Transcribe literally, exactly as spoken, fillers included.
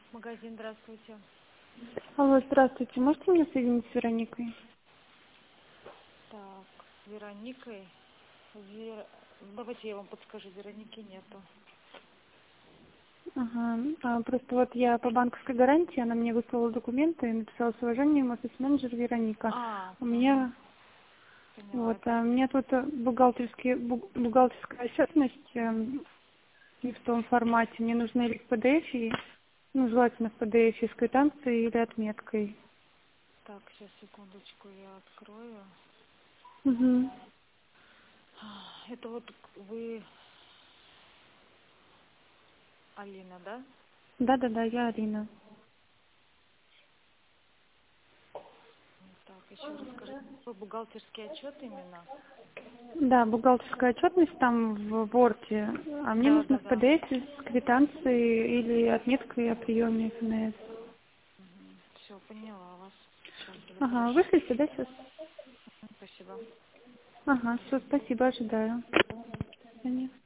Магазин, здравствуйте. Алло, здравствуйте. Можете меня соединить с Вероникой? Так, с Вероникой. Вер... Давайте я вам подскажу, Вероники нету. Ага. А, просто вот я по банковской гарантии, она мне выслала документы и написала с уважением офис-менеджер Вероника. А, У угу. меня Поняла. вот, Это... а у меня тут э, бухгалтерский, бу- бухгалтерская отчетность эм, не в том формате. Мне нужно или в пэ дэ эф, и, ну, желательно в пэ дэ эф с квитанцией или отметкой. Так, сейчас, секундочку, я открою. Угу. А, Это вот вы, Алина, да? Да-да-да, я Арина. Так, еще раз скажите. Какой бухгалтерский отчет именно? Да, бухгалтерская отчетность там в Word, а мне Да, нужно да, в да. пэ дэ эф с квитанцией или отметкой о приеме эф эн эс. Угу. Все, поняла вас. Сейчас Ага, запрашиваю. вышлите, да, сейчас? Спасибо. Ага, все, спасибо, ожидаю. До свидания.